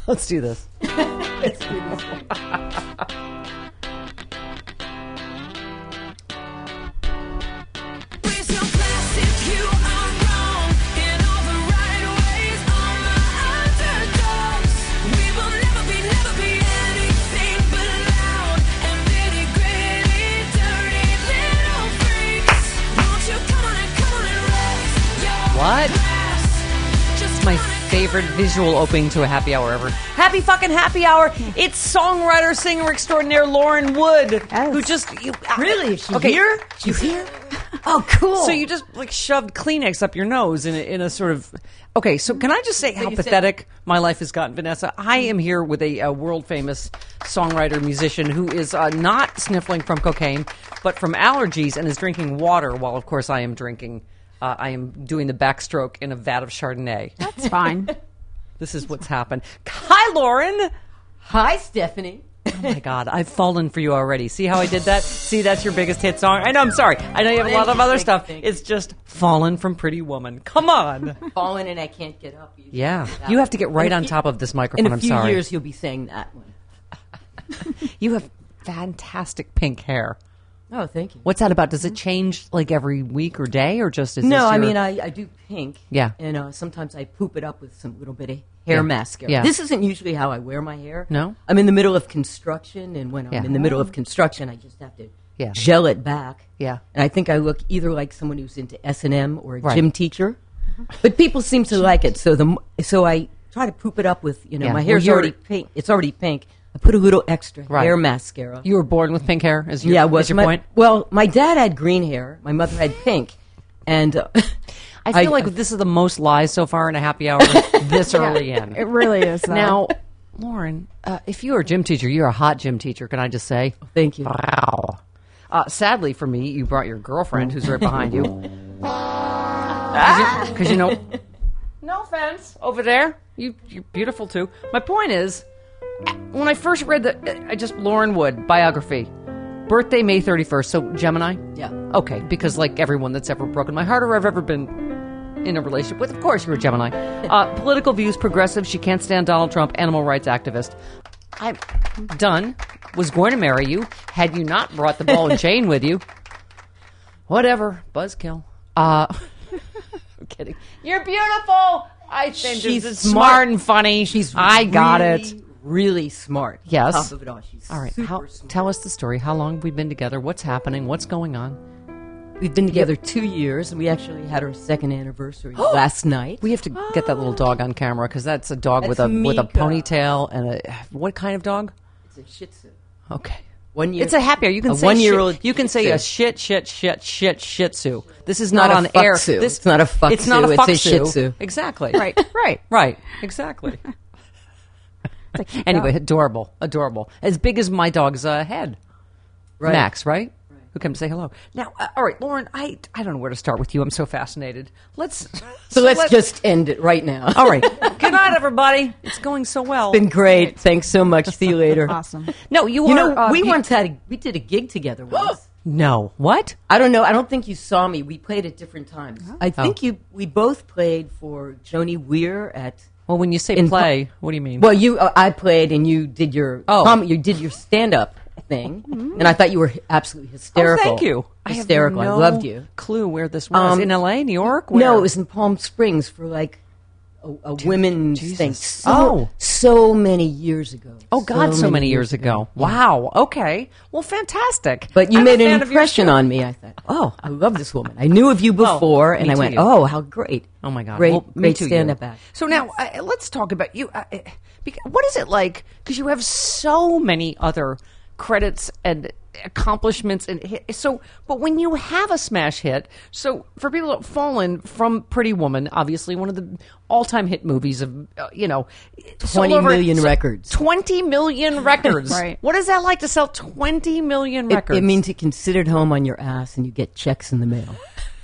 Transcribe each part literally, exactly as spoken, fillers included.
Let's do this. Let's do this. What? My favorite visual opening to a happy hour ever. Happy fucking happy hour. It's songwriter, singer extraordinaire Lauren Wood. Yes. Who just... You, Really? Is she okay. here? She's here? Oh, cool. So you just like shoved Kleenex up your nose in a, in a sort of... Okay, so can I just say how you said- pathetic my life has gotten, Vanessa? I am here with a, a world-famous songwriter, musician who is uh, not sniffling from cocaine, but from allergies and is drinking water while, of course, I am drinking... Uh, I am doing the backstroke in a vat of Chardonnay. That's fine. This is what's happened. Hi, Lauren. Hi, Stephanie. Oh, my God. I've fallen for you already. See how I did that? See, that's your biggest hit song? I know, I'm sorry. I know you have a lot of other stuff. It's just Fallen from Pretty Woman. Come on. Fallen and I can't get up. You Yeah. that You one. have to get right In a on few- top of this microphone. In a I'm few sorry. years, you'll be saying that one. You have fantastic pink hair. Oh, thank you. What's that about? Does it change like every week or day, or just is No, this I your- mean, I, I do pink. Yeah. And uh, sometimes I poop it up with some little bit of hair Yeah. mascara. Yeah. This isn't usually how I wear my hair. No? I'm in the middle of construction, and when I'm Yeah. in the middle of construction, I just have to Yeah. gel it back. Yeah. And I think I look either like someone who's into S and M or a Right. gym teacher. But people seem to like it, so the m- so I try to poop it up with, you know, Yeah. my Well, hair's you're- already pink. It's already pink. I put a little extra Right. hair mascara. You were born with pink hair? Is your, yeah, is was your my, point? Well, my dad had green hair. My mother had pink. And uh, I feel like this is the most lies so far in a happy hour this early in. It really is. Though. Now, Lauren, uh, if you're a gym teacher, you're a hot gym teacher, can I just say? thank you. Wow. Uh, sadly for me, you brought your girlfriend who's right behind you. Because, you know, no offense, over there, you, you're beautiful too. My point is, when I first read the, I just, Lauren Wood, biography, birthday May thirty-first, so Gemini? Yeah. Okay, because like everyone that's ever broken my heart or I've ever been in a relationship with, of course you're a Gemini. Uh, political views, progressive, she can't stand Donald Trump, animal rights activist. I'm done, was going to marry you, had you not brought the ball and chain with you. Whatever, buzzkill. Uh, I'm kidding. You're beautiful! I think She's this is smart. smart and funny. She's I got really, it. Really smart. Yes. On top of it all, she's All right, super how, smart. tell us the story. How long have we been together? What's happening? What's going on? We've been together two years, and we actually had our second anniversary last night. We have to get that little dog on camera because that's a dog with a That's with a Mika. ponytail and a what kind of dog? It's a Shih Tzu. Okay, One year. it's a happy hour. You can a say one-year-old shit. You can Shih say a Tzu. shit, shit, shit, shit, Shih Tzu. This is not not, a on fuck air. tzu. This, It's not a fuck It's not a tzu. fuck It's a Shih tzu. Tzu. Exactly. right, right. Right. Exactly. Anyway, adorable, adorable. As big as my dog's uh, head. Right. Max, right? Who came to say hello. Now, uh, all right, Lauren, I I don't know where to start with you. I'm so fascinated. Let's So let's just end it right now. All right. Good night, everybody. It's going so well. Been great. Thanks so much. See you later. Awesome. No, you, You are. know, uh, we you- once had a, we did a gig together once. No. What? I don't know. I don't think you saw me. We played at different times. I think Oh. you. We both played for Joni Weir at. Well, when you say In- play, what do you mean? Well, you. Uh, I played, and you did your. Oh. com- you did your stand up thing, and I thought you were absolutely oh, hysterical. thank you. Hysterical. I, I, have no loved you. Clue where this was Um, in L A, New York. Where? No, it was in Palm Springs for like a, a women's Jesus. thing. So, Oh. so many years ago. Oh God, so, many years ago. Wow. Okay. Well, fantastic. But you I'm made a an fan of yours, impression too. on me. I thought, oh, I love this woman. I knew of you before, and me I went, too. oh, how great. Oh my God! Great, well, me great too, stand you. up act. So now uh, let's talk about you. Uh, because, what is it like? Because you have so many other credits and accomplishments and hit, so. But when you have a smash hit, so for people that have fallen from Pretty Woman, obviously one of the all-time hit movies of uh, you know, sold twenty over- million so- records. Twenty million records. Right. What is that like to sell twenty million It, records? it means you can sit at home on your ass and you get checks in the mail.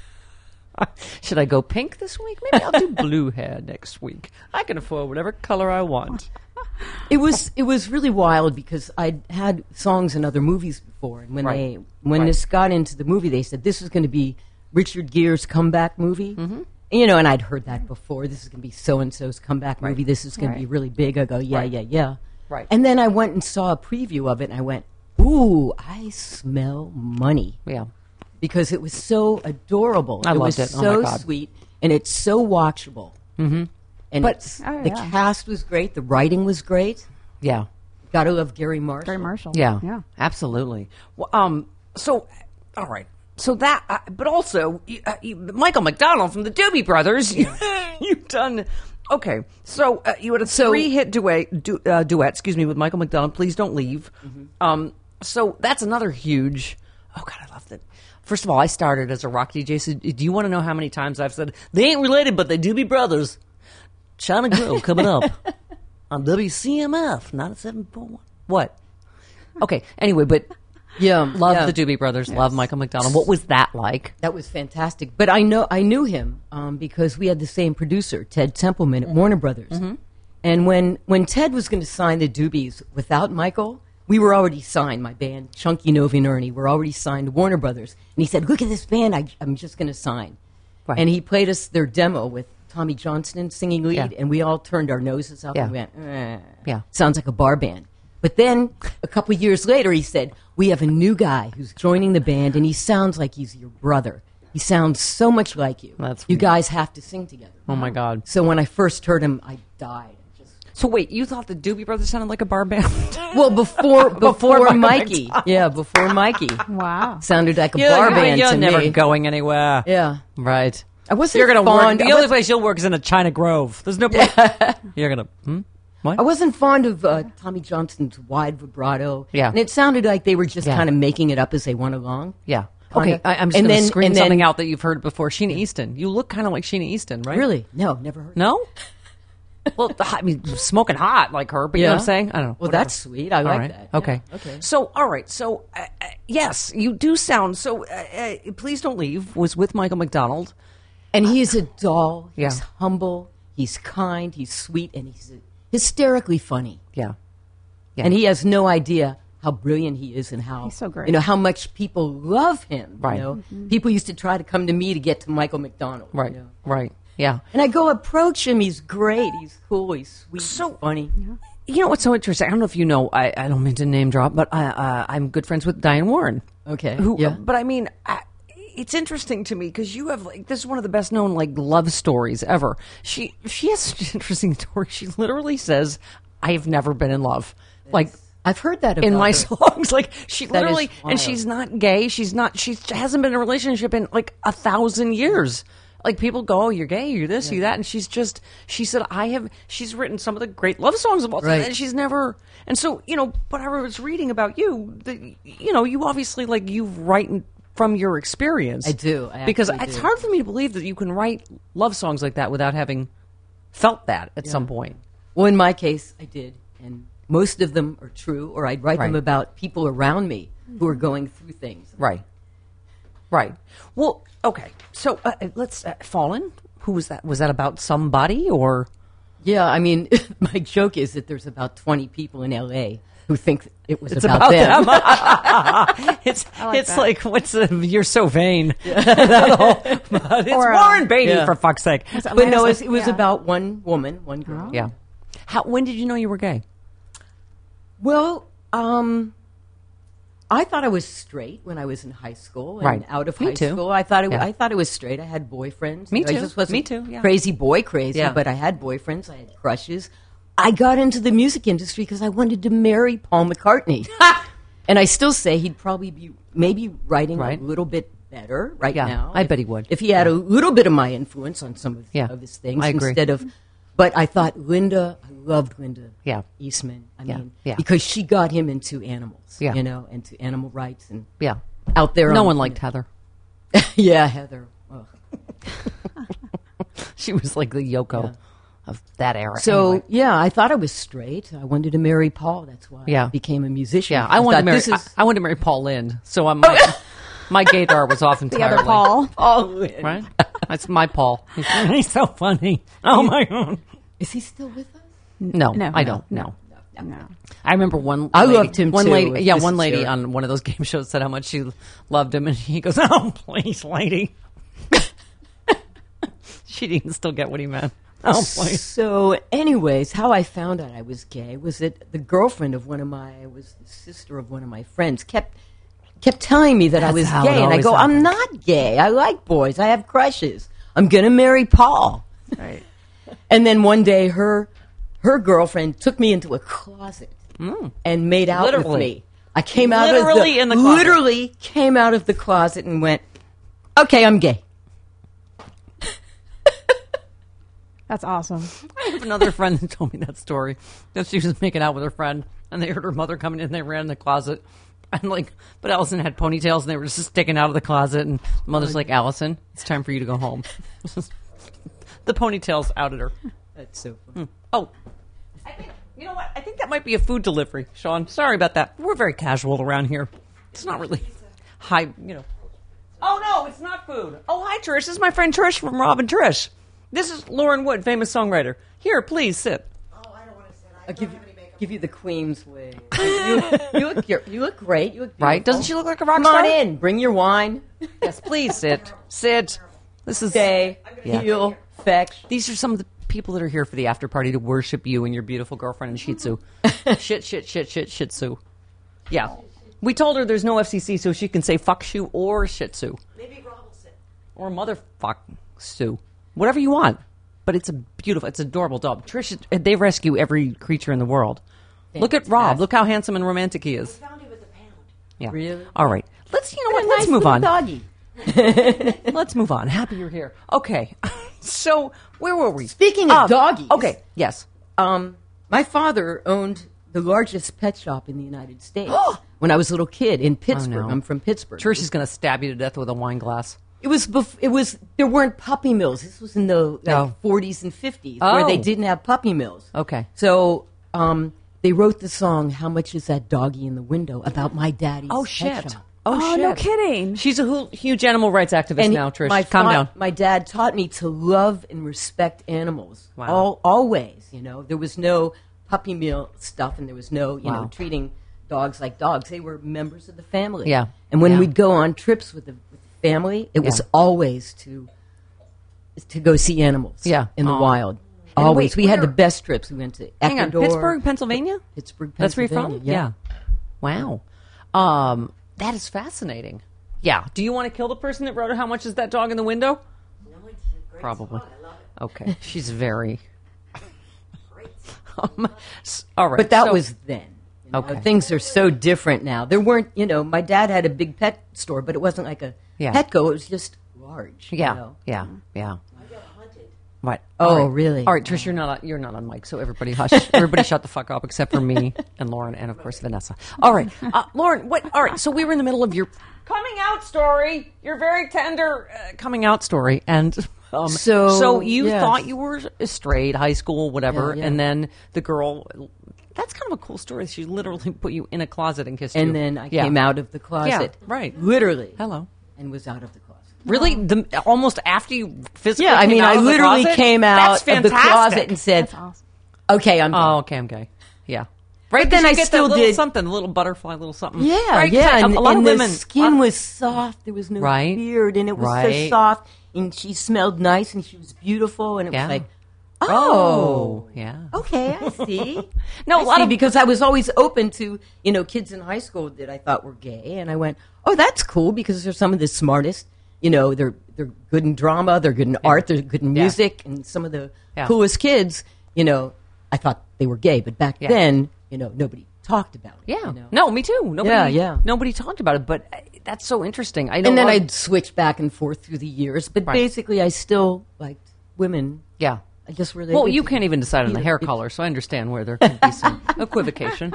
Should I go pink this week? Maybe I'll do blue hair next week. I can afford whatever color I want. It was it was really wild because I'd had songs in other movies before, and when Right. they when Right. this got into the movie, they said this was going to be Richard Gere's comeback movie, Mm-hmm. you know, and I'd heard that before. This is going to be so-and-so's comeback movie. Right. This is going Right. to be really big. I go, yeah, Right. yeah, yeah. Right. And then I went and saw a preview of it, and I went, ooh, I smell money. Yeah. Because it was so adorable. I it loved was it. Oh, so my God. sweet, and it's so watchable. Mm-hmm. And But- it's, Oh, the yeah. cast was great. The writing was great. Yeah. Gotta love Gary Marshall. Gary Marshall. Yeah. Yeah. Absolutely. Well, um. So, all right. So that, uh, but also, you, uh, you, Michael McDonald from the Doobie Brothers. You, you've done. Okay. So uh, you had a So- three-hit duet, du, uh, duet. Excuse me, with Michael McDonald. Please don't leave. Mm-hmm. Um. So that's another huge. Oh God, I loved it. First of all, I started as a rock D J. So do you want to know how many times I've said they ain't related, but they do be brothers? China Grill coming up on W C M F ninety-seven point one. What? Okay. Anyway, but Yeah, love yeah. the Doobie Brothers. Love Michael McDonald. What was that like? That was fantastic. But I know I knew him um, because we had the same producer, Ted Templeman at Warner Brothers. And when when Ted was going to sign the Doobies without Michael, we were already signed. My band, Chunky Novi and Ernie, were already signed to Warner Brothers. And he said, "Look at this band. I, I'm just going to sign." Right. And he played us their demo with Tommy Johnston singing lead, Yeah. and we all turned our noses up Yeah. and went, eh. Yeah. Sounds like a bar band. But then a couple years later, he said, "We have a new guy who's joining the band, and he sounds like he's your brother. He sounds so much like you. That's you sweet. guys have to sing together." Oh my God. So when I first heard him, I died. Just So wait, you thought the Doobie Brothers sounded like a bar band? well, before before, Michael Mikey, McDonald. yeah, before Mikey, Wow. sounded like a You're, bar you're- band you're to never me. going anywhere. Yeah, Right. I wasn't You're gonna fond. work. I The only was- place you'll work is in a China Grove. There's no place. You're gonna. Hmm? What? I wasn't fond of uh, Tommy Johnston's wide vibrato. Yeah. And it sounded like they were just Yeah. kind of making it up as they went along. Yeah. Kinda. Okay, I, I'm just And going to then- scream and then- something out that you've heard before. Sheena Easton. You look kind of like Sheena Easton, right? Really? No, never heard. No? Well, I mean, smoking hot like her, but you know what I'm saying? I don't know. Well, Whatever. that's sweet. I All like right. that. Okay. Yeah, okay. So, all right. So, uh, uh, yes, you do sound so. Uh, uh, Please Don't Leave was with Michael McDonald. And he is a doll. He's Yeah. humble. He's kind. He's sweet, and he's hysterically funny. Yeah. Yeah. And he has no idea how brilliant he is and how He's so great. you know how much people love him. Right. You know? People used to try to come to me to get to Michael McDonald. you Right. know? Right. Yeah. And I go approach him. He's great. He's cool. He's sweet. So- he's funny. You know what's so interesting? I don't know if you know. I, I don't mean to name drop, but I, uh, I'm good friends with Diane Warren. Okay. Who? Yeah. But I mean, I, it's interesting to me because you have like this is one of the best known like love stories ever. She she has such an interesting story. She literally says, "I have never been in love." Like I've heard that about in my her. songs, like she That is literally, and wild. she's not gay. She's not. She hasn't been in a relationship in like a thousand years. Like people go, oh, you're gay, you're this, you're that, and she's just. She said, I have. She's written some of the great love songs of all time, Right. and she's never. And so you know, but I was reading about you. The, you know, you obviously like you write from your experience. I do. I because actually it's do. hard for me to believe that you can write love songs like that without having felt that at some point. Well, in my case, I did, and most of them are true. Or I'd write them Right. about people around me who are going through things. Right. Right. Well, okay. So uh, let's uh, Fallen. Who was that? Was that about somebody or? Yeah, I mean, my joke is that there's about twenty people in L A who think it was It's about, about them. them. It's like it's that. like what's the, you're so vain. That whole- but it's Or, uh, Warren Beatty yeah. for fuck's sake. But no, it Atlantis- was, it was yeah. about one woman, one girl. Yeah. How? When did you know you were gay? Well, um, I thought I was straight when I was in high school and Right. out of Me high too. school. I thought it, Yeah. I thought it was straight. I had boyfriends. Me You know, I too. just wasn't Me too, yeah. crazy boy crazy, Yeah. but I had boyfriends. I had crushes. I got into the music industry because I wanted to marry Paul McCartney. And I still say he'd probably be maybe writing Right. a little bit better right Yeah, now. I if- bet he would. If he had a little bit of my influence on some of, Yeah, of his things I agree. instead of. But I thought Linda, I loved Linda Yeah. Eastman. I Yeah, mean, yeah. because she got him into animals, Yeah. you know, into animal rights and Yeah. out there. No on- one liked Heather. yeah, Heather. Ugh. She was like the Yoko Yeah. of that era. So Anyway. yeah, I thought I was straight. I wanted to marry Paul. That's why Yeah. I became a musician. yeah, I wanted to thought, marry. This is, I, I wanted to marry Paul Lynde. So I'm my, my gaydar was off The entirely. other Paul. Paul. Right? That's my Paul. He's, he's so funny. Oh my god. Is he still with us? No, No, I no, don't. No. No. I remember one. I lady, loved him One too, lady, if yeah, this one is lady your- on one of those game shows said how much she loved him, and he goes, "Oh, please, lady." She didn't still get what he meant. Oh, boy. So, anyways, how I found out I was gay was that the girlfriend of one of my, was the sister of one of my friends, kept kept telling me that That's I was how it gay. And I always go, happens. I'm not gay. I like boys. I have crushes. I'm going to marry Paul. Right. And then one day, her her girlfriend took me into a closet Mm. and made out with Literally. me. I came out Literally of in the closet. literally came out of the closet and went, okay, I'm gay. That's awesome. I have another friend that told me that story. That she was making out with her friend, and they heard her mother coming in, and they ran in the closet. And like, but Allison had ponytails, and they were just sticking out of the closet. And the mother's like, Allison, it's time for you to go home. The ponytails outed her. That's so funny. Oh, I think, you know what? I think that might be a food delivery, Sean. Sorry about that. We're very casual around here. It's not really high, you know. Oh, no, it's not food. Oh, hi, Trish. This is my friend Trish from Rob and Trish. This is Lauren Wood, famous songwriter. Here, please sit. Oh, I don't want to sit. I I'll don't give, have any makeup. give you the queen's way. you, you, look, you're- you look great. You look Right? beautiful. Doesn't she look like a rock Come star? on in. Bring your wine. Yes, please sit. Sit. This is Stay. Yeah. Heal. Fetch. These are some of the people that are here for the after party to worship you and your beautiful girlfriend in Shih Tzu. shit, shit, shit, shit, Shih Tzu. Yeah. We told her there's no F C C, so she can say fuck shoe or Shih Tzu. Maybe Rob will sit. Or motherfuck Sue. Whatever you want. But it's a beautiful, it's an adorable dog. Trish, they rescue every creature in the world. Look at Rob. Look how handsome and romantic he is. Found it with a pound. Yeah. Really? All right. Let's, you know what, What a let's nice move little on. Doggy. Let's move on. Happy you're here. Okay. So, where were we? Speaking of Um, doggies. Okay. Yes. Um, my father owned the largest pet shop in the United States when I was a little kid in Pittsburgh. no. I'm from Pittsburgh. Trish is going to stab you to death with a wine glass. It was bef- it was there weren't puppy mills. This was in the like, Oh. forties and fifties Oh. where they didn't have puppy mills. Okay. So um, they wrote the song "How Much Is That Doggy in the Window" about my daddy's Oh, pet shit. shop. Oh, Oh, shit. no kidding. She's a hu- huge animal rights activist And now, Trish. my Calm fa- down. My dad taught me to love and respect animals. Wow. All, always, you know. There was no puppy mill stuff, and there was no, you Wow. know, treating dogs like dogs. They were members of the family. Yeah. And when Yeah. we'd go on trips with the, with the family, it was Yeah. always to to go see animals. Yeah. In the Aw. wild. And Always. wait, we had where- the best trips. We went to Hang on. Ecuador. Pittsburgh, Pennsylvania? Pittsburgh, That's where you're Pennsylvania. from? Yeah. Wow. Um, that is fascinating. Yeah. Do you want to kill the person that wrote How Much Is That Dog in the Window? No, it's a great Probably. song. I love it. Okay. She's very. Great. Um, s- all right. But that so- was then. You know, Okay. Things are so different now. There weren't, you know, my dad had a big pet store, but it wasn't like a Yeah. Petco. It was just large. you Yeah. know. Yeah. Yeah. I got hunted. Right. Oh, All right. really? All right, Trish, you're not on, you're not on mic, so everybody hush. Everybody shut the fuck up except for me and Lauren and of course Vanessa. All right, uh, Lauren. What? All right. So we were in the middle of your coming out story. Your very tender uh, coming out story, and um, So, so you yes. thought you were straight, high school, whatever, Yeah, yeah. and then the girl. That's kind of a cool story. She literally put you in a closet and kissed you. And then I Yeah. came out of the closet. right. Literally. Hello. And was out of the closet. Really? The, almost after you physically Yeah, I came mean, out I of the literally closet? came out That's of the fantastic. closet and said, That's awesome. okay, I'm Oh, okay, I'm gay. Yeah. Right, then then I I get still that little did- something, a little butterfly, little something. Yeah, right? 'Cause yeah, I- and, a lot and of the women. skin uh, was soft. There was no Right. beard, and it was Right. so soft, and she smelled nice, and she was beautiful, and it Yeah. was like, Oh, oh, yeah. okay, I see. No, I a lot see, of because I was always open to, you know, kids in high school that I thought were gay, and I went, oh, that's cool because they're some of the smartest. You know, they're they're good in drama, they're good in art, they're good in Yeah. music, and some of the Yeah. coolest kids. You know, I thought they were gay, but back Yeah. then, you know, nobody talked about it. Yeah. you know? No, me too. Nobody, Yeah, yeah. Nobody talked about it, but uh, that's so interesting. I know. And then a lot- I'd switch back and forth through the years, but Right. basically, I still liked women. Yeah. I just related. Well, you to can't even decide on the either- hair color, so I understand where there could be some equivocation.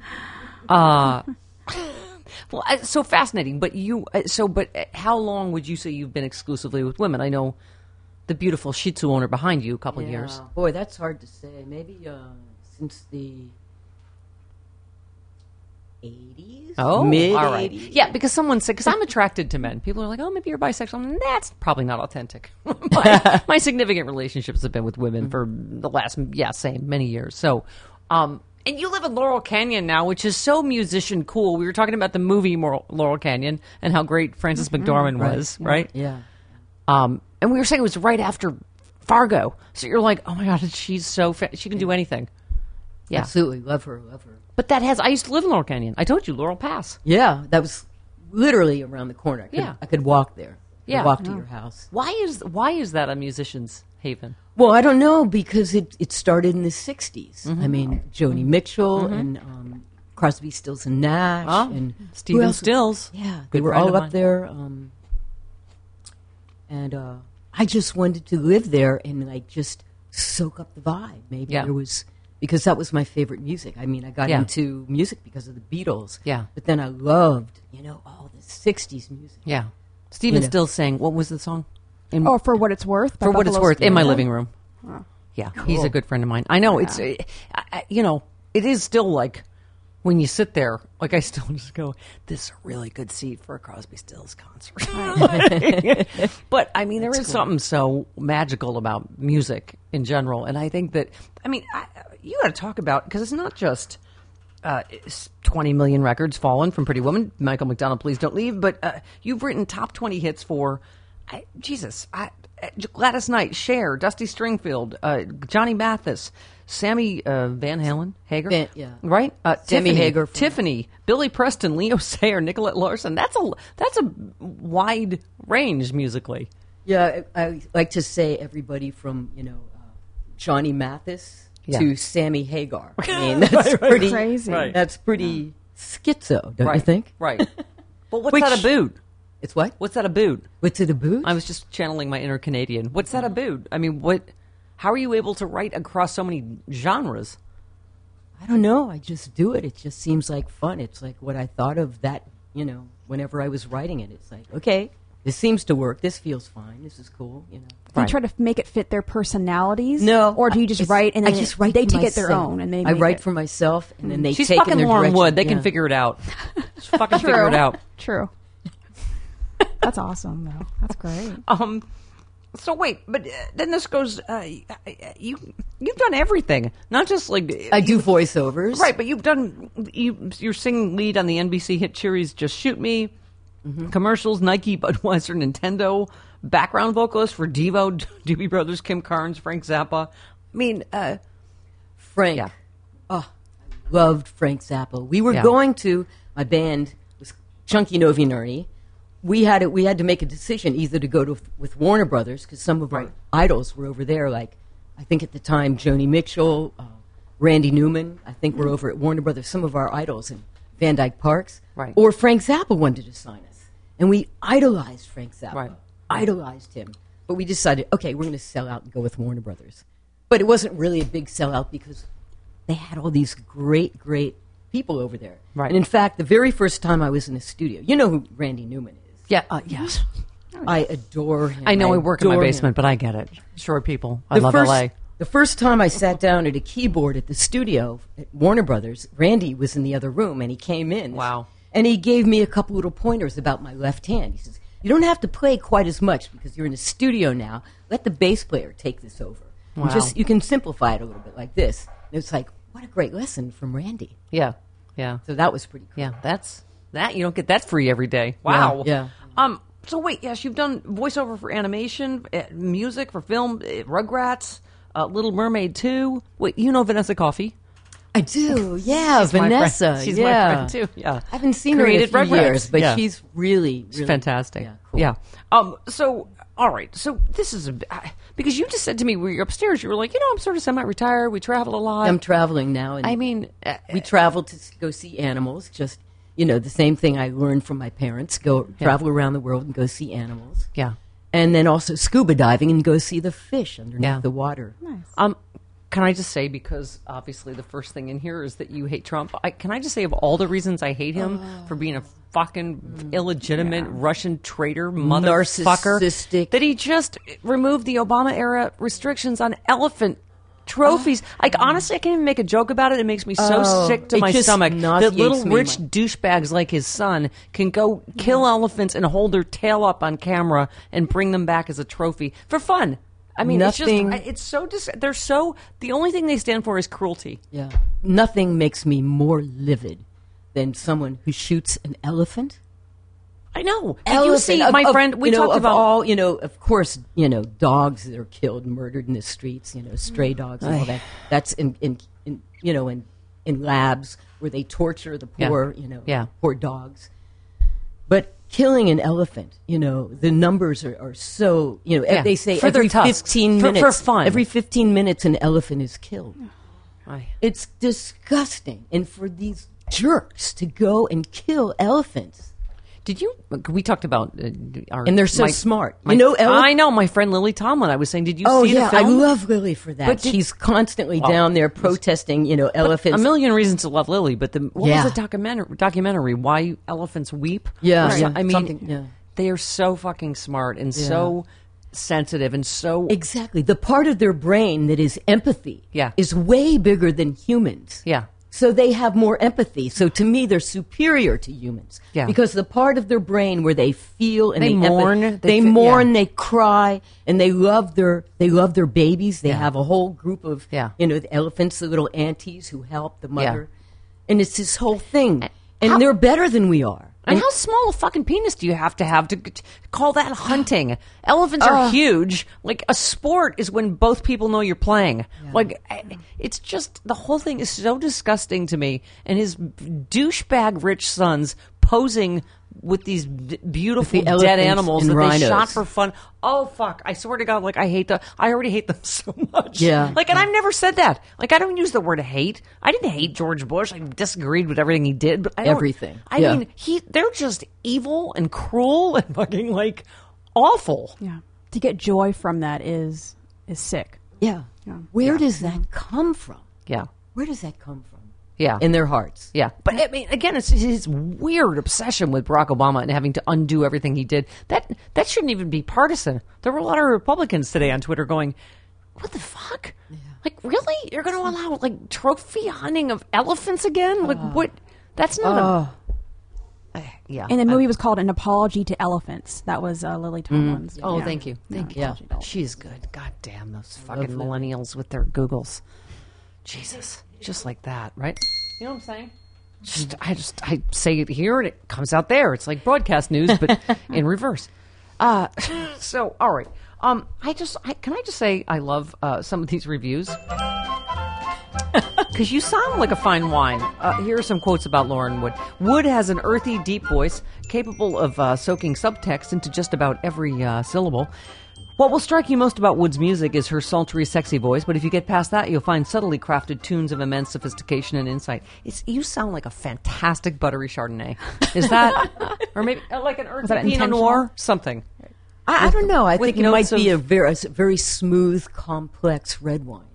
Uh, well, I- so fascinating. But you, uh, so, but uh, how long would you say you've been exclusively with women? I know the beautiful Shih Tzu owner behind you, a couple of Yeah. years. Boy, that's hard to say. Maybe uh, since the eighties. Oh, mid all right. eighties. Yeah, because someone said, because I'm attracted to men. People are like, oh, maybe you're bisexual. That's probably not authentic. my, my significant relationships have been with women for the last, yeah, same, many years. So, um, and you live in Laurel Canyon now, which is so musician cool. We were talking about the movie Mor- Laurel Canyon and how great Frances McDormand was, right? Yeah. Um, and we were saying it was right after Fargo. So you're like, oh my god, she's so fa- she can do anything. Yeah, Absolutely. Love her, love her. but that has. I used to live in Laurel Canyon. I told you, Laurel Pass. Yeah, that was literally around the corner. I could, Yeah. I could walk there. I could Yeah. walk to your house. Why is why is that a musician's haven? Well, I don't know because it, it started in the sixties. Mm-hmm. I mean, Joni Mitchell and um, Crosby, Stills and Nash Oh, and Stephen who else? Stills. Yeah, Good they were friend all of up mine. there. Um, and uh, I just wanted to live there and like just soak up the vibe. Maybe Yeah. there was because that was my favorite music. I mean, I got Yeah. into music because of the Beatles. Yeah. but then I loved you know all the sixties music. Yeah, Stephen You know. Stills sang. What was the song? In, Oh, for what it's worth. by for what it's Buffalo worth, in my Springfield? living room. Yeah, he's a good friend of mine. I know it's, uh, I, I- you know, it is still like when you sit there. Like I still just go, this is a really good seat for a Crosby, Stills concert. But I mean, there is something so magical about music in general, and I think that I mean, I, you got to talk about because it's not just. Uh, it's twenty million records fallen from Pretty Woman, Michael McDonald, Please Don't Leave. But uh, you've written top twenty hits for, I, Jesus, I, uh, Gladys Knight, Cher, Dusty Stringfield, uh, Johnny Mathis, Sammy uh, Van Halen, Hager, Van- yeah. right? Uh, Sammy Tiffany, Hager from- Tiffany, Billy Preston, Leo Sayer, Nicolette Larson. That's a that's a wide range musically. Yeah, I, I like to say everybody from you know uh, Johnny Mathis Yeah. to Sammy Hagar. I mean, that's pretty Crazy. Right. That's pretty schizo, don't Right, you think? right. But what's Which- that about? It's what? What's that about? What's it about? I was just channeling my inner Canadian. What's that about? I mean, what? How are you able to write across so many genres? I don't know. I just do it. It just seems like fun. It's like what I thought of that. You know, whenever I was writing it, it's like, okay, this seems to work. This feels fine. This is cool. You know. Do you try to make it fit their personalities? No, Or do you just It's- write and then I just it- write they for take it their myself. own and they I make write it- for myself and then they She's take it in fucking their Lauren direction. Wood. They Yeah. can figure it out. Just fucking figure it out. True. That's awesome, though. That's great. Um. So wait, but uh, then this goes. Uh, you you've done everything, not just like I do voiceovers. right, but you've done you you're singing lead on the N B C hit series Just Shoot Me, Mm-hmm. commercials, Nike, Budweiser, Nintendo, background vocalist for Devo, Doobie Brothers, Kim Carnes, Frank Zappa. I mean, uh, Frank. Yeah. Oh, I loved Frank Zappa. We were Yeah. going to, my band was Chunky Novinari. We had it. We had to make a decision either to go to with Warner Brothers because some of Right. our idols were over there. Like I think at the time Joni Mitchell, uh, Randy Newman. I think were over at Warner Brothers. Some of our idols in Van Dyke Parks. Right. Or Frank Zappa wanted to sign us, and we idolized Frank Zappa. Right. Idolized him. But we decided, okay, we're going to sell out and go with Warner Brothers. But it wasn't really a big sellout because they had all these great, great people over there. Right. And in fact, the very first time I was in a studio, you know who Randy Newman is. yeah, uh, yes. I adore him. I know I work in my adore him. basement, but I get it. Short people. I The love first, L A. The first time I sat down at a keyboard at the studio at Warner Brothers, Randy was in the other room, and he came in. Wow. And he gave me a couple little pointers about my left hand. He says, you don't have to play quite as much because you're in a studio now. Let the bass player take this over. And Wow. just you can simplify it a little bit like this. And it's like, what a great lesson from Randy. Yeah, yeah. So that was pretty cool. Yeah, that's that. You don't get that free every day. Wow. Yeah, Um. So wait, yes, you've done voiceover for animation, uh, music for film, uh, Rugrats, uh, Little Mermaid two. Wait, you know Vanessa Coffey? I do. Yeah, She's my Vanessa. friend. She's yeah. my friend too. Yeah, I haven't seen Created her in a few Rugrats. years, but Yeah. she's really, It's really fantastic. Yeah, cool. Yeah. Um. So, all right. So this is a I- because you just said to me when you're upstairs, you were like, you know, I'm sort of semi-retired. We travel a lot. I'm traveling now, and I mean, uh, we travel to s- go see animals. Just you know, the same thing I learned from my parents: go travel around the world and go see animals, yeah. and then also scuba diving and go see the fish underneath Yeah. the water. Um, can I just say, because obviously the first thing in here is that you hate Trump, I, can I just say of all the reasons I hate him for being a fucking illegitimate Russian traitor, motherfucker, Narcissistic. that he just removed the Obama-era restrictions on elephant trophies. Like, honestly, I can't even make a joke about it. It makes me so Oh, sick to it my just stomach that nauseates little me. rich douchebags like his son can go kill elephants and hold their tail up on camera and bring them back as a trophy for fun. I mean, Nothing- it's just, it's so, dis- they're so, the only thing they stand for is cruelty. Yeah, nothing makes me more livid than someone who shoots an elephant. I know. Did you Elephant, see of- my of, friend? We you know, talked of about all, you know, of course, you know, dogs that are killed, murdered in the streets, you know, stray dogs and all that. That's in, in, in you know, in, in labs where they torture the Yeah. poor, you know, Yeah. poor dogs. But killing an elephant, you know, the numbers are, are so, you know, Yeah. they say For their every tusks. fifteen For- for minutes, fun. every fifteen minutes, an elephant is killed. Aye. It's disgusting, and for these jerks to go and kill elephants. Did you? We talked about, uh, our, And they're so my- smart. my- You know, ele- I know my friend Lily Tomlin. I was saying, did you Oh see yeah, the I film? love Lily for that. But did- She's constantly down there protesting, you know, elephants. A million reasons to love Lily, but the what Yeah. was the documentary? Documentary? Why elephants weep? Yeah, Or yeah, so- I mean, something, yeah. they are so fucking smart and so sensitive and so Exactly. The part of their brain that is empathy Yeah. is way bigger than humans. yeah. So they have more empathy. So to me, they're superior to humans. Yeah. Because the part of their brain where they feel and They they, mourn, empath- they they, fe- mourn, yeah. they cry, and they love their they love their babies. They Yeah. have a whole group of Yeah. you know the elephants, the little aunties who help the Yeah. mother, and it's this whole thing. And How- they're better than we are. And how small a fucking penis do you have to have to, to call that hunting? Elephants are huge. Like a sport is when both people know you're playing. Like I- it's just the whole thing is so disgusting to me. And his douchebag rich sons posing with these d- beautiful the dead elephants animals and that rhinos. they shot for fun. Oh fuck! I swear to God, like I hate the. I already hate them so much. Yeah. Like, and I've never said that. Like, I don't use the word hate. I didn't hate George Bush. I disagreed with everything he did. But I don't- Everything. I Yeah. mean, he they're just evil and cruel and fucking like awful. Yeah. To get joy from that is is sick. Yeah. Yeah. Where does that come from? Yeah. Where does that come from? Yeah. In their hearts. yeah. But I mean, again, it's his weird obsession with Barack Obama and having to undo everything he did. That that shouldn't even be partisan. There were a lot of Republicans today on Twitter going, "What the fuck? Like, really? You're going to allow like trophy hunting of elephants again? Like, what? That's not a." Uh, yeah. And the I- movie was called An Apology to Elephants. That was uh, Lily Tomlin's. Oh, yeah. thank you. Thank Yeah. you. She's good. God damn those fucking millennials with their Googles. Jesus. Just like that, right? You know what I'm saying? Just, I just I say it here and it comes out there. It's like broadcast news, but in reverse. Uh, so, all right. Um, I just I, can I just say I love uh, some of these reviews because you sound like a fine wine. Uh, here are some quotes about Lauren Wood. Wood has an earthy, deep voice capable of uh, soaking subtext into just about every uh, syllable. What will strike you most about Wood's music is her sultry, sexy voice, but if you get past that, you'll find subtly crafted tunes of immense sophistication and insight. It's, you sound like a fantastic buttery Chardonnay. Is that, or maybe uh, like an earthy that Pinot intentional? Noir? Something. I, I don't know. I with think it might notes be of- a very, a very smooth, complex red wine.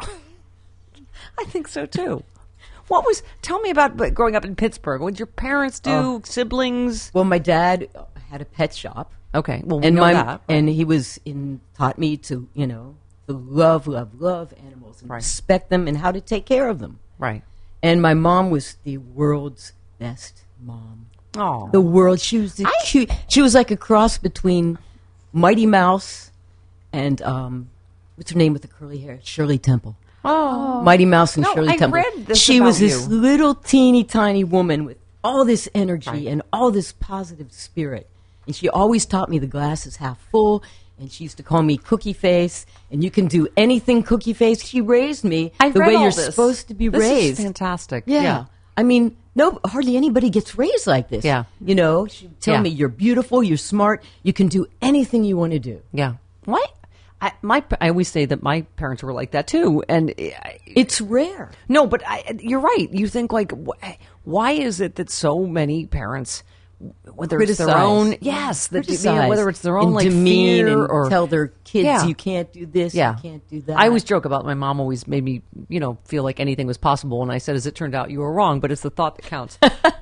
I think so too. What was, tell me about uh, growing up in Pittsburgh. What did your parents do? Oh. Siblings? Well, my dad had a pet shop. Okay, well, we and know my that. right? and he was in taught me to you know to love love love animals and Right. respect them and how to take care of them. right. And my mom was the world's best mom. Oh. The world. She was the cute. She was like a cross between Mighty Mouse and um, what's her name with the curly hair? Shirley Temple. Oh. Mighty Mouse and No, Shirley I Temple. read this she about was this you. little teeny tiny woman with all this energy Right. and all this positive spirit. And she always taught me the glass is half full. And she used to call me Cookie Face. And you can do anything Cookie Face. She raised me I the read way all you're this. supposed to be This is raised. fantastic. Yeah. Yeah. I mean, no, hardly anybody gets raised like this. Yeah. You know, she would tell Yeah. me you're beautiful, you're smart, you can do anything you want to do. Yeah. Why? I, my, I always say that my parents were like that too. And I, It's rare. no, but I, you're right. You think like, wh- why is it that so many parents, whether it's their Criticize. own, yes, that, you know, Criticize whether it's their own and like demean fear and or tell their kids Yeah. you can't do this, yeah, you can't do that. I always joke about my mom always made me, you know, feel like anything was possible. And I said, as it turned out, you were wrong, but it's the thought that counts.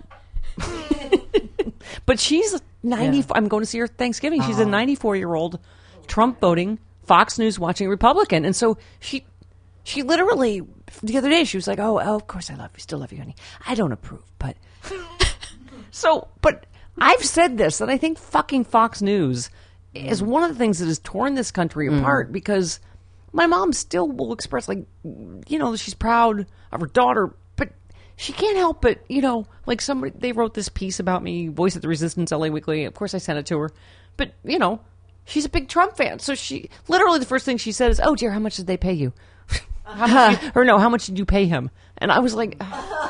But she's ninety. Yeah. I'm going to see her Thanksgiving. She's a ninety-four year old Trump voting, Fox News watching Republican, and so she, she literally the other day she was like, "Oh, oh of course I love you, still love you, honey. I don't approve, but." So, but I've said this that I think fucking Fox News is one of the things that has torn this country apart because my mom still will express like, you know, she's proud of her daughter, but she can't help but, you know, like somebody, they wrote this piece about me, Voice of the Resistance, L A Weekly. Of course I sent it to her. But, you know, she's a big Trump fan. So she, literally the first thing she said is, oh dear, how much did they pay you? How much did, or no, how much did you pay him? And I was like,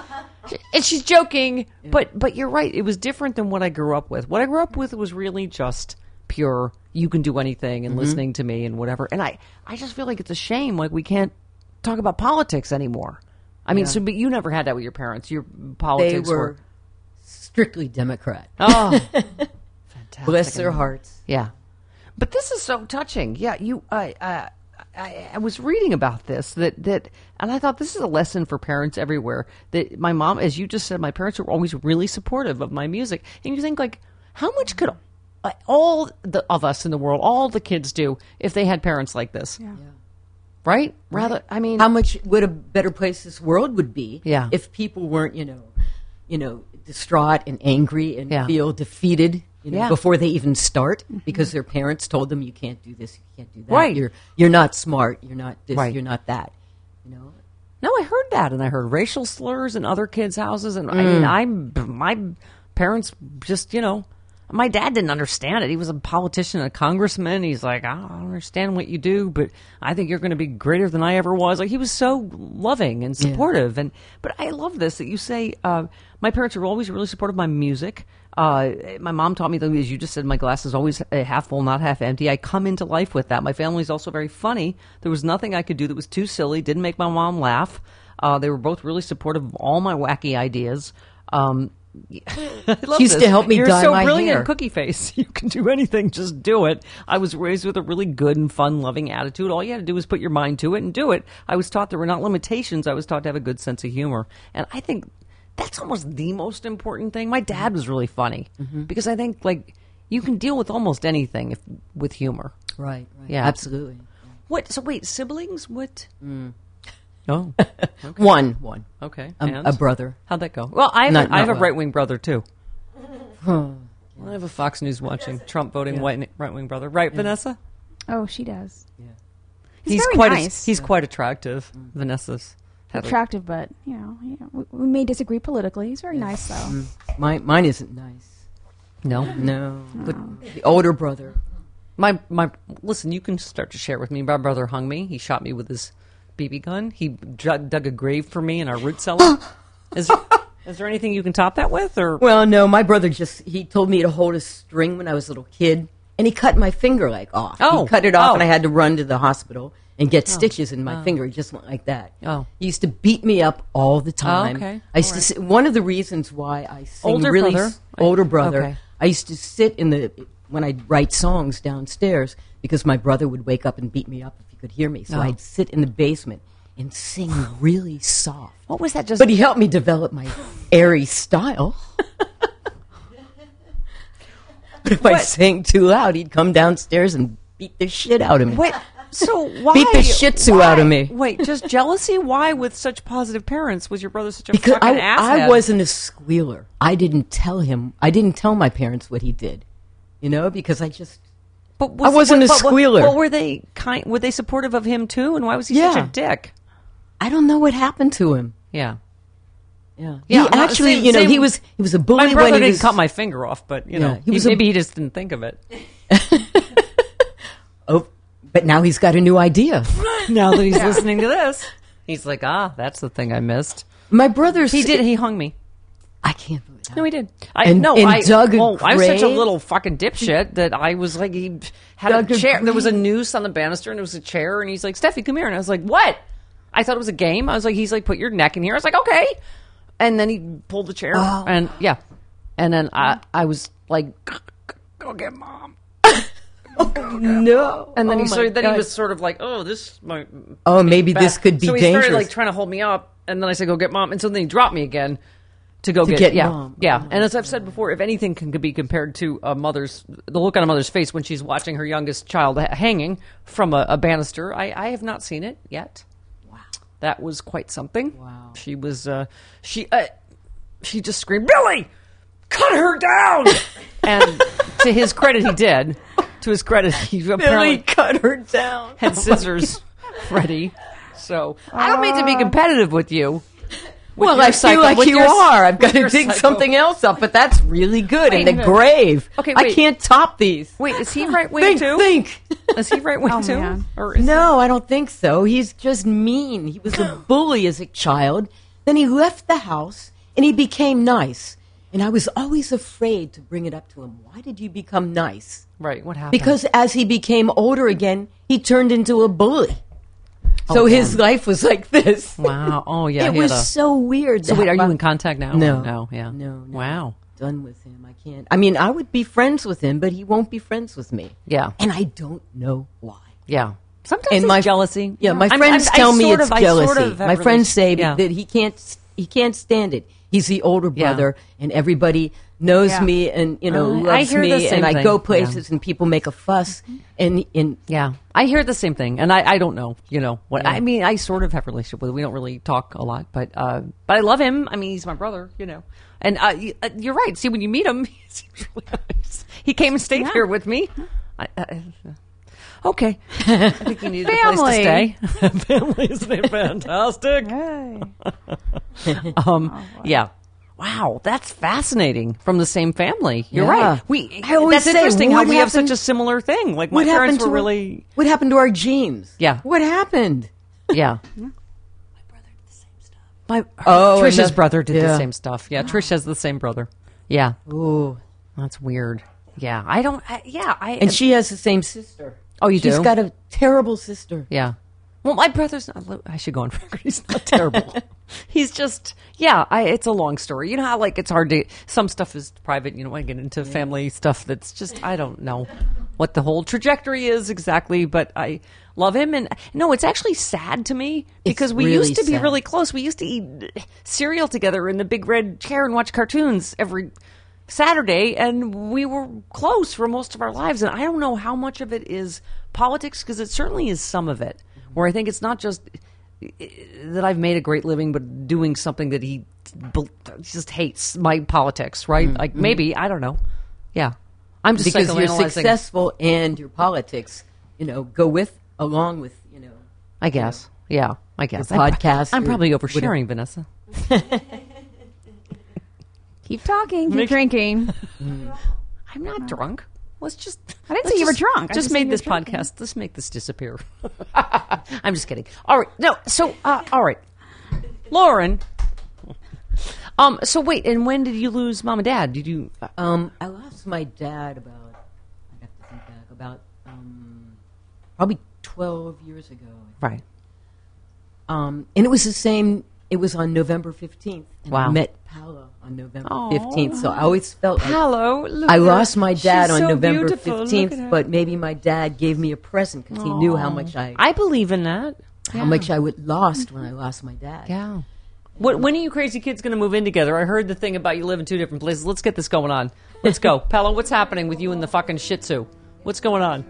and she's joking, yeah. but but you're right. It was different than what I grew up with. What I grew up with was really just pure, you can do anything and mm-hmm. listening to me and whatever. And I, I just feel like it's a shame. Like we can't talk about politics anymore. I mean, yeah. so but you never had that with your parents. Your politics they were, were strictly Democrat. Oh, fantastic! Bless their hearts. Yeah, but this is so touching. Yeah, you. I. I I, I was reading about this that, that, and I thought this is a lesson for parents everywhere. That my mom, as you just said, my parents were always really supportive of my music. And you think, like, how much could uh, all the, of us in the world, all the kids do if they had parents like this? Yeah. Yeah. Right? Rather, I mean, how much would a better place this world would be yeah. if people weren't, you know, you know, distraught and angry and yeah. feel defeated. You know, yeah. before they even start, because their parents told them you can't do this, you can't do that. Right. You're you're not smart. You're not this. Right. You're not that. You know. No, I heard that, and I heard racial slurs in other kids' houses, and mm. I mean, I'm my parents just, you know, my dad didn't understand it. He was a politician, a congressman. He's like, I don't understand what you do, but I think you're going to be greater than I ever was. Like he was so loving and supportive, yeah. and but I love this that you say. Uh, my parents were always really supportive of my music. Uh, my mom taught me that, as you just said, my glass is always half full, not half empty. I come into life with that. My family's also very funny. There was nothing I could do that was too silly, didn't make my mom laugh. Uh, they were both really supportive of all my wacky ideas. Um, I love she used this. to help me You're dye so my brilliant, hair. Cookie Face. You can do anything, just do it. I was raised with a really good and fun, loving attitude. All you had to do was put your mind to it and do it. I was taught there were not limitations. I was taught to have a good sense of humor. And I think that's almost the most important thing. My dad was really funny mm-hmm. because I think like you can deal with almost anything if, with humor. Right, right. Yeah. Absolutely. What? So wait, siblings? What? Mm. Oh, okay. one, one. Okay, a, and? a brother. How'd that go? Well, I have, Not- a, I have not a well. right wing brother too. I have a Fox News watching Trump voting Yeah. white right wing brother. Right, Vanessa? Oh, she does. Yeah. He's, very quite nice. he's quite attractive. Vanessa's had a- attractive, but you know, you know we, we may disagree politically. He's very nice, though. Mm. Mine, mine isn't nice. no. No, but the older brother. My my listen, you can start to share with me. My brother hung me. He shot me with his B B gun. He dug, dug a grave for me in our root cellar. is is there anything you can top that with? Or Well, no, my brother just, he told me to hold a string when I was a little kid, and he cut my finger like off. Oh. He cut it off, Oh. and I had to run to the hospital and get stitches in my finger. It just went like that. Oh. He used to beat me up all the time. okay. I used All to right. sit, one of the reasons why I sing Older really brother? s- older brother. Okay. I used to sit in the when I'd write songs downstairs because my brother would wake up and beat me up if he could hear me. So Oh. I'd sit in the basement and sing really soft. what was that? Just But he helped me develop my airy style. But if I What? sang too loud, he'd come downstairs and beat the shit out of me. wait. So why Beat the shih tzu why- out of me. Wait, just jealousy? Why, with such positive parents, was your brother such a Because fucking I, asshat? I wasn't a squealer. I didn't tell him. I didn't tell my parents what he did. You know, because I just. But I wasn't a but- but- squealer. But were they kind? Were they supportive of him too? And why was he such Yeah. a dick? I don't know what happened to him. Yeah. Yeah, Yeah, he not- actually, same- you know, same- he was he was a bully My brother when he didn't was. cut my finger off, but you Yeah, know, he he was a- maybe he just didn't think of it. Oh, but now he's got a new idea. Now that he's listening to this, he's like, ah, that's the thing I missed. My brother's. He did. He hung me. I can't believe that. No, he did. I And- no, and I dug a well, I was such a grave? little fucking dipshit that I was like, he had Dug a a chair. There was a grave? noose on the banister, and there was a chair, and he's like, Steffi, come here, and I was like, what? I thought it was a game. I was like, he's like, put your neck in here. I was like, okay. And then he pulled the chair, Oh. and yeah, and then I I was like, go get mom. No. And then Oh he my started. Then he God. was sort of like, "Oh, this might." Oh, maybe bad. this could be so he dangerous. started like trying to hold me up, and then I said, "Go get mom." And so then he dropped me again to go To get, get yeah, mom. yeah. Oh, and as I've said before, if anything can be compared to a mother's, the look on a mother's face when she's watching her youngest child ha- hanging from a, a banister, I, I have not seen it yet. Wow. That was quite something. Wow. She was, uh, she, uh, she just screamed, "Billy, cut her down!" And to his credit, he did. To his credit, he apparently Billy cut her down. had scissors ready. So I don't mean to be competitive with you. Well, your I cycle- feel like with you your- are. I've got with your to dig cycle. something else up, but that's really good. Wait and the a minute. grave. Okay, I wait. can't top these. Wait, is he right wing Think, too? think. Is he right wing Oh, too? man. Or is No, I don't think so. He's just mean. He was a bully as a child. Then he left the house and he became nice. And I was always afraid to bring it up to him. Why did you become nice? right? What happened? Because as he became older again, he turned into a bully. So Oh, his damn. life was like this. wow. Oh yeah. It he had was a- so weird. So wait, are you How- in contact now? No. No. Yeah. No, no. Wow. Done with him. I can't. I mean, I would be friends with him, but he won't be friends with me. Yeah. And I don't know why. Yeah. Sometimes And it's my jealousy. Yeah, my I'm- friends I'm- I tell me sort it's of- I jealousy. sort of have my really- friends say yeah. that he can't he can't stand it. He's the older Yeah. brother, and everybody knows Yeah. me, and you know Uh, I loves hear the me, same and I thing. go Yeah. places, and people make a fuss, and and Yeah, I hear the same thing, and I, I don't know, you know what Yeah. I mean. I sort of have a relationship with him. We don't really talk a lot, but uh, but I love him. I mean, he's my brother, you know. And uh, y- uh, you're right. See, when you meet him, he seems really nice. He came and stayed Yeah. here with me. I, uh, okay, I think you needed a place to stay. Family, isn't it fantastic? Hey. Um, yeah. Wow, that's fascinating. From the same family, you're Yeah. right. We I always that's say, interesting how what we have happened- such a similar thing. Like my what parents happened were to really, what happened to our genes? Yeah. what happened? yeah. My Oh, Trisha's and the- brother did the yeah. same stuff. Yeah, Trish has the same brother. Yeah, Ooh, that's weird. Yeah, I don't. I, yeah, I and she has the same sister. Oh, you She's do? got a terrible sister. Yeah. Well, my brother's not. I should go on record. He's not terrible. He's just. Yeah. I. It's a long story. You know how like it's hard to. Some stuff is private. You know, I get into family stuff that's just. I don't know what the whole trajectory is exactly, but I love him. And no, it's actually sad to me because we really used to be sad. really close. We used to eat cereal together in the big red chair and watch cartoons every Saturday, and we were close for most of our lives. And I don't know how much of it is politics, because it certainly is some of it, where I think it's not just that I've made a great living, but doing something that he bel- just hates, my politics, right? Like maybe, I don't know. Yeah. I'm just Because you're psychoanalyzing. successful and your politics, you know, go with along with you know. I guess. Yeah, I guess. Your I'm- podcast I'm or probably whatever. oversharing, Vanessa. Keep talking. Keep drinking. I'm not drunk. Let's just. I didn't let's say you were just- drunk. I Just just made said you this were drinking. podcast. Let's make this disappear. I'm just kidding. All right. No. So. Uh, all right. Lauren. Um. So wait. And when did you lose mom and dad? Did you? Uh, Um, I lost my dad about. I have to think back about um, probably twelve years ago. right. Um, and it was the same. It was on November fifteenth. And Wow. I met Paula on November Aw. fifteenth. So I always felt like Hello. Look I at her. lost my dad She's on so November beautiful. Look fifteenth, at her. but maybe my dad gave me a present because he knew how much I I believe in that. how much I would lost when I lost my dad. Yeah. What, when are you crazy kids going to move in together? I heard the thing about you live in two different places. Let's get this going on. Let's go. Paolo, what's happening with you and the fucking Shih Tzu? What's going on?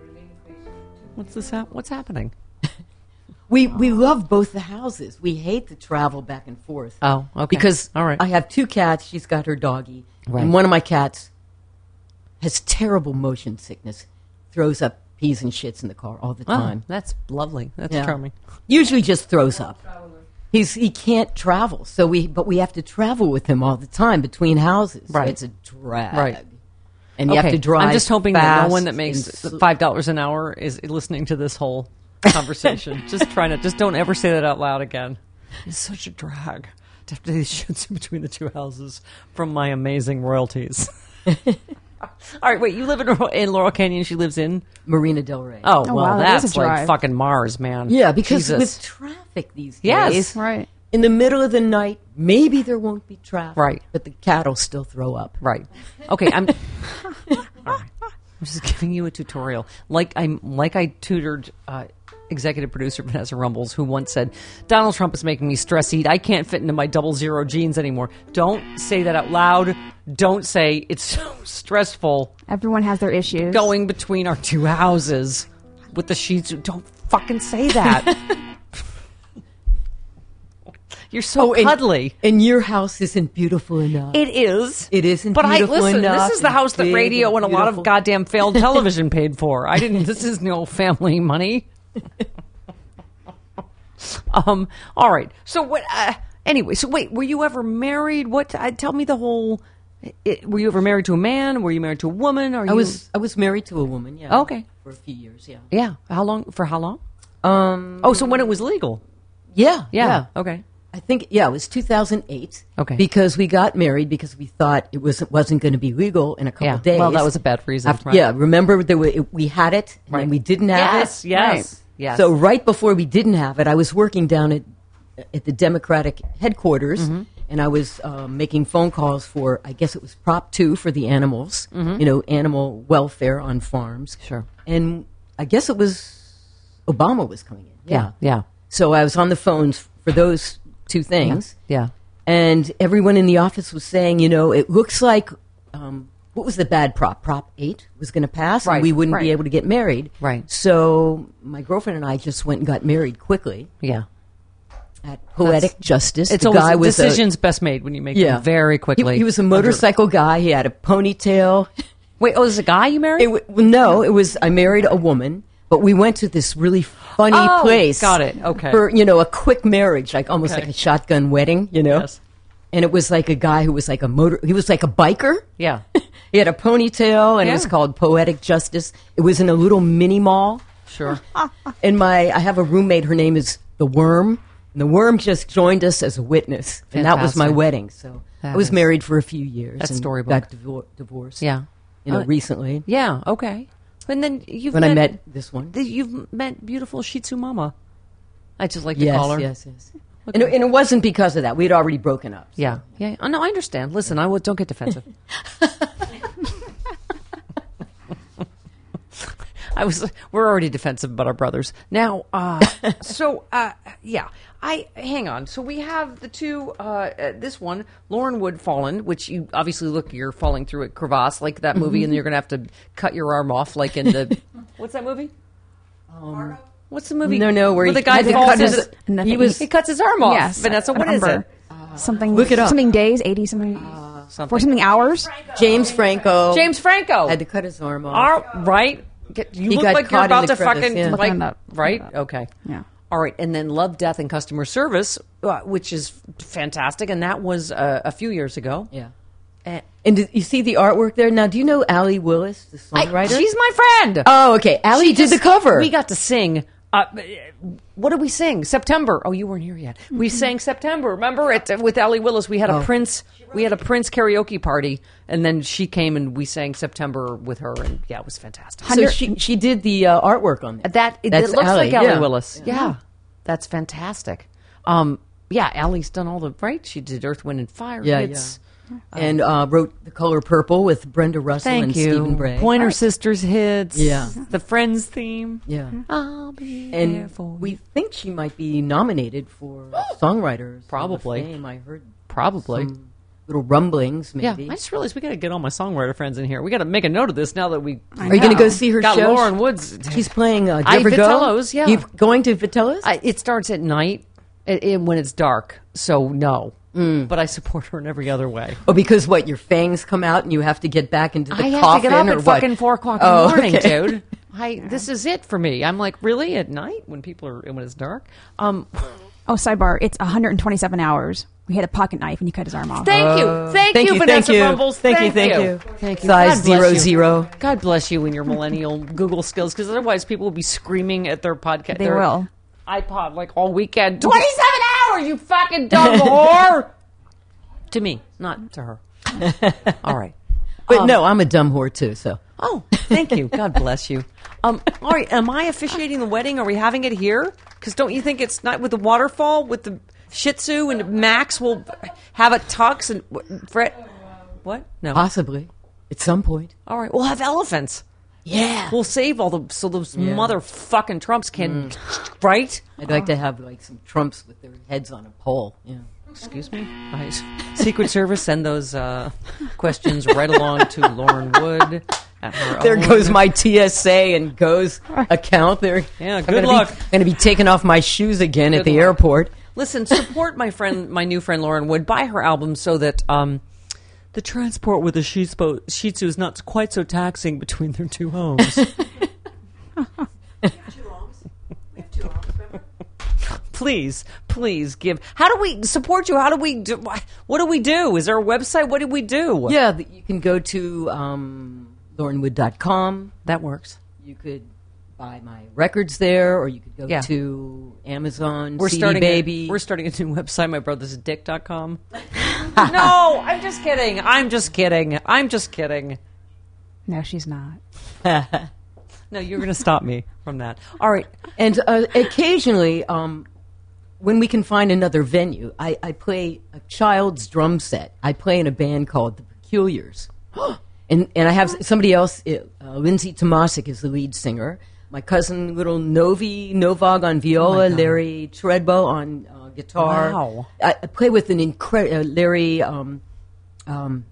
What's this? Hap- what's happening? We we love both the houses. We hate to travel back and forth. Oh, okay. Because All right. I have two cats. She's got her doggy, Right. and one of my cats has terrible motion sickness. Throws up peas and shits in the car all the Oh, time. that's lovely. That's Yeah. charming. Usually just throws up. He's he can't travel, so we but we have to travel with him all the time between houses. So Right. it's a drag. Right. And you have to drive. I'm just hoping that no fast one that makes and sl- five dollars an hour is listening to this whole conversation. Just trying to just don't ever say that out loud again. It's such a drag to have to do these shits in between the two houses from my amazing royalties. All right, wait. You live in, in Laurel Canyon. She lives in. Marina Del Rey. Oh, Oh, well, wow, that is that's a like drive. fucking Mars, man. yeah, because Jesus. with traffic these Yes. days, Right. in the middle of the night, maybe there won't be traffic. Right. But the cat will still throw up. Right. Okay. I'm. All right. I'm just giving you a tutorial, like I like I tutored uh, executive producer Vanessa Rumbles, who once said, "Donald Trump is making me stress eat. I can't fit into my double zero jeans anymore." Don't say that out loud. Don't say it's so stressful Everyone has their issues. going between our two houses with the sheets. Don't fucking say that. You're so Oh, and- cuddly. And your house isn't beautiful enough. It is. It isn't But I beautiful listen. enough This is the and house that big radio and and a lot of beautiful. goddamn failed television paid for. I didn't. This is no family money. um. All right. So what? Uh, Anyway, so wait, were you ever married? What? I, tell me the whole. It, were you ever married to a man? Were you married to a woman? Are I you? was I was married to a woman. Yeah. Okay. For a few years. Yeah. Yeah. How long? For how long? Um. Oh, so when it was legal? Yeah. Yeah. Yeah. Okay. I think yeah, it was two thousand eight. Okay. Because we got married because we thought it was wasn't going to be legal in a couple Yeah. days. Well, that was a bad reason. After- right. Yeah. Remember there were, it, we had it and Right. then we didn't have Yes. it. Yes. Right. Yes. So right before we didn't have it, I was working down at at the Democratic headquarters, Mm-hmm. and I was uh, making phone calls for, I guess it was Prop Two for the animals, you know, animal welfare on farms. Mm-hmm. Sure. And I guess it was Obama was coming in. Yeah. Yeah. So I was on the phones for those two things. Yeah. And everyone in the office was saying, you know, it looks like, um, what was the bad prop? Prop eight was going to pass, Right, and we wouldn't right. be able to get married. Right. So my girlfriend and I just went and got married quickly Yeah. at Poetic Justice. It's the always guy was a- decisions best made when you make yeah, them very quickly. He, he was a Under- motorcycle guy. He had a ponytail. Wait, oh, is a guy you married? It, w- well, no, it was I married a woman, but we went to this really funny Oh, place. got it. Okay. For you know a quick marriage, like almost Okay. like a shotgun wedding. You know. Yes. And it was like a guy who was like a motor. He was like a biker. Yeah. He had a ponytail, and it was Yeah. called Poetic Justice. It was in a little mini mall. Sure. And my, I have a roommate. Her name is the Worm. And the Worm just joined us as a witness, and that was my Fantastic. wedding. So That I was is- married for a few years. That's and storybook. Got divor- divorced. Yeah. You know, Uh, recently Yeah. Okay. And then you've when met, I met this one. the- you've met beautiful Shih Tzu Mama. I just like to Yes, call her. yes, yes. And, it- and it wasn't because of that. We had already broken up. so. Yeah. Yeah. Oh, no, I understand. Listen, I would, don't get defensive. I was. We're already defensive about our brothers now. Uh, so uh, yeah, I hang on. So we have the two. Uh, uh, this one, Lauren Wood, Fallen, which you obviously look. You're falling through a crevasse like that movie, and you're going to have to cut your arm off, like in the. What's that movie? Um, What's the movie? No, no, where he the guy had to falls cut into his- the- Nothing. he was- he cuts his arm off. Yes, Vanessa, I what is remember. it? Something. Look it up. Something days, eighty something. Something. For something hours. James Franco. James Franco. had to cut his arm off. Ar- right? Get, you He look got like you're caught in about the to crevice, fucking yeah. Look like him up. right? Look it up. Okay. Yeah. All right, and then Love, Death, and Customer Service, uh, which is fantastic, and that was uh, a few years ago. Yeah. Uh, And did you see the artwork there? Now, do you know Allie Willis, the I- songwriter? she's my friend. oh, okay. Allie She did just- the cover. We got to sing. Uh, what did we sing? September. Oh, you weren't here yet. We sang September. Remember it with Allie Willis. We had a Oh. Prince. We had a Prince karaoke party, and then she came and we sang September with her, and yeah, it was fantastic. so she she did the uh, artwork on that. That it, That's it looks Allie, like Allie yeah. Willis. Yeah. That's fantastic. Um, yeah, Allie's done all the right. She did Earth, Wind, and Fire. Yeah, hits. and uh, wrote The Color Purple with Brenda Russell Thank and you. Stephen Bray. Pointer Sisters hits. Yeah. The Friends theme. Yeah. I'll be there And for we you. think she might be nominated for Songwriters Hall of Probably. Fame. I heard Probably. some little rumblings, Yeah, maybe. I just realized we got to get all my songwriter friends in here. We got to make a note of this now that we I Are you going to know. go see her got show? Lauren Woods. She's playing. Uh, do I- you ever go? Vitello's, yeah. You going to Vitello's? I, it starts at night it, it- when it's dark, so no. But I support her in every other way. Oh, because what? Your fangs come out and you have to get back into the I have coffin, to get up or at what? fucking four o'clock in Oh, the morning, okay. dude. I this is it for me. I'm like, really at night when people are when it's dark. Um, Oh, sidebar. It's one hundred twenty-seven hours. We had a pocket knife and he cut his arm off. thank you, thank, thank you, you, Vanessa thank you. Rumbles. Thank you, Thank, thank you, you. thank you. Size God bless zero, you. zero. God bless you and your millennial Google skills, because otherwise people will be screaming at their podcast. They their will. iPod like all weekend. Twenty-seven hours, you fucking dumb whore. To me, not to her. All right. But Um, no, I'm a dumb whore too. So Oh, thank you. God bless you. Um, all right, am I officiating the wedding? Are we having it here? Because don't you think it's not with the waterfall, with the Shih Tzu and Max will have a tux and Fred? What? No. possibly at some point. All right, we'll have elephants. Yeah. We'll save all the so those Yeah. motherfucking Trumps can, right? I'd like to have like some Trumps with their heads on a pole. Yeah. Excuse me. Nice. Secret Service, send those uh, questions right along to Lauren Wood. At her There own- goes my T S A and goes account. There. Yeah, I'm good gonna luck. Be, going to be taking off my shoes again at Good the luck. airport. Listen, support my friend, my new friend Lauren Wood. Buy her album so that um, the transport with the Shih Tzu Shih Tzu is not quite so taxing between their two homes. Two homes. We have two homes, remember? please, please give. How do we support you? How do we do? What do we do? Is there a website? What do we do? Yeah, th- you can go to um, lauren wood dot com. That works. You could buy my records there, or you could go Yeah. to Amazon, We're C D starting Baby. A, we're starting a new website, my brother's dick dot com. No, I'm just kidding. I'm just kidding. I'm just kidding. No, she's not. No, you're going to stop me from that. All right. And uh, occasionally, um, when we can find another venue, I, I play a child's drum set. I play in a band called The Peculiars. and and I have somebody else, uh, Lindsay Tomasic is the lead singer. My cousin, little Novi Novog on viola, God. Larry Treadbow on uh, guitar. Wow. I, I play with an incredible, uh, Larry, um, um,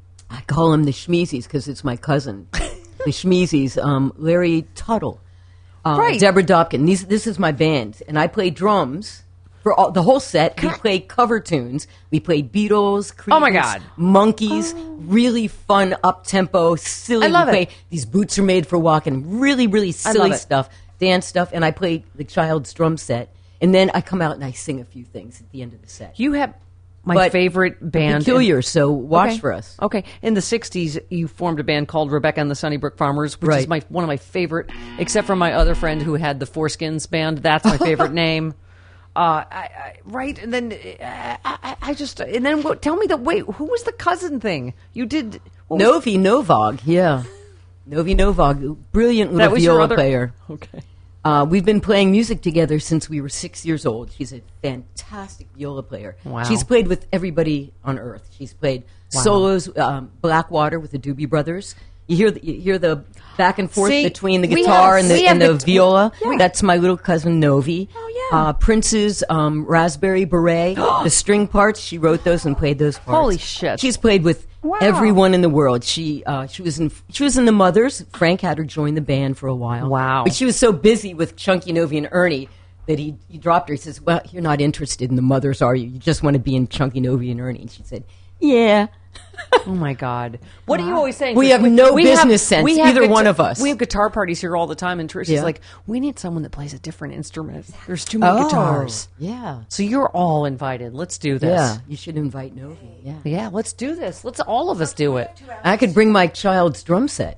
I call him the Schmeezies because it's my cousin. The Schmeezies, um, Larry Tuttle. Uh, Right. Deborah Dopkin. These, this is my band, and I play drums for all, the whole set. We play cover tunes. We play Beatles, Creedence, Oh, my God. Monkeys. Really fun, up tempo, silly. I love we play, it. These boots are made for walking. Really, really silly love it. stuff, dance stuff. And I play the child's drum set, and then I come out and I sing a few things at the end of the set. You have my But favorite band. Peculiar, so watch Okay. for us. Okay. In the sixties, you formed a band called Rebecca and the Sunnybrook Farmers, which is Right. my one of my favorite, except for my other friend who had the Foreskins band. That's my favorite name. Uh, I, I, right, and then uh, I, I just and then what, tell me the wait. Who was the cousin thing you did? what was- Novi Novog, yeah. Novi Novog, brilliant that little was your viola other player. Okay. Uh, we've been playing music together since we were six years old. She's a fantastic viola player. Wow. She's played with everybody on earth. She's played solos, um, Blackwater with the Doobie Brothers. You hear the, you hear the back and forth See, between the we guitar have- and the, we have and the, the- viola. yeah. That's my little cousin Novi. Oh, yeah. Uh, Prince's um, Raspberry Beret, the string parts. She wrote those and played those parts. Holy shit. She's played with Wow. everyone in the world. She uh, she was in she was in the Mothers. Frank had her join the band for a while. Wow. But she was so busy with Chunky Novi and Ernie that he, he dropped her. He says, "Well, you're not interested in the Mothers, are you? You just want to be in Chunky Novi and Ernie." And she said, "Yeah." Oh my God! What are you always saying? We 'Cause have no business sense, either one of us. We have guitar parties here all the time, and Trish is Yeah. like, "We need someone that plays a different instrument. There's too many guitars." Oh, Yeah. So you're all invited. Let's do this. Yeah. You should invite Novi. Yeah. Yeah, let's do this. Let's all of us do it. I could bring my child's drum set.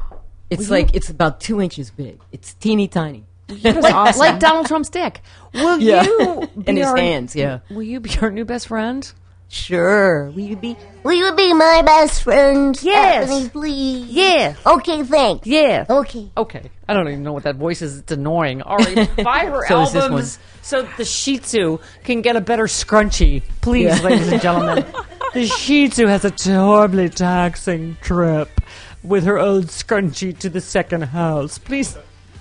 It's like it's about two inches big. It's teeny tiny. That's awesome. Like Donald Trump's dick. Will Yeah. you In be his our, hands, yeah. Will you be our new best friend? Sure. Will you be? Will you be my best friend? Yes. Stephanie, please. Yeah. Okay, thanks. Yeah. Okay. Okay. I don't even know what that voice is. It's annoying. All right. Buy her So is this albums so the Shih Tzu can get a better scrunchie. Please, Yeah. ladies and gentlemen. The Shih Tzu has a horribly taxing trip with her old scrunchie to the second house. Please.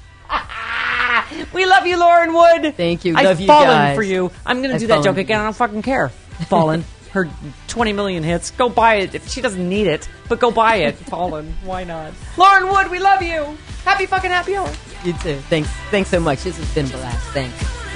We love you, Lauren Wood. Thank you. I've Love you fallen guys. for you. I'm going to I've do that fallen joke for again. you. I don't fucking care. Fallen. Her twenty million hits. Go buy it. If she doesn't need it, but go buy it. Fallen. Why not? Lauren Wood, we love you. Happy fucking happy hour. You too. Thanks. Thanks so much. This has been a blast. Thanks.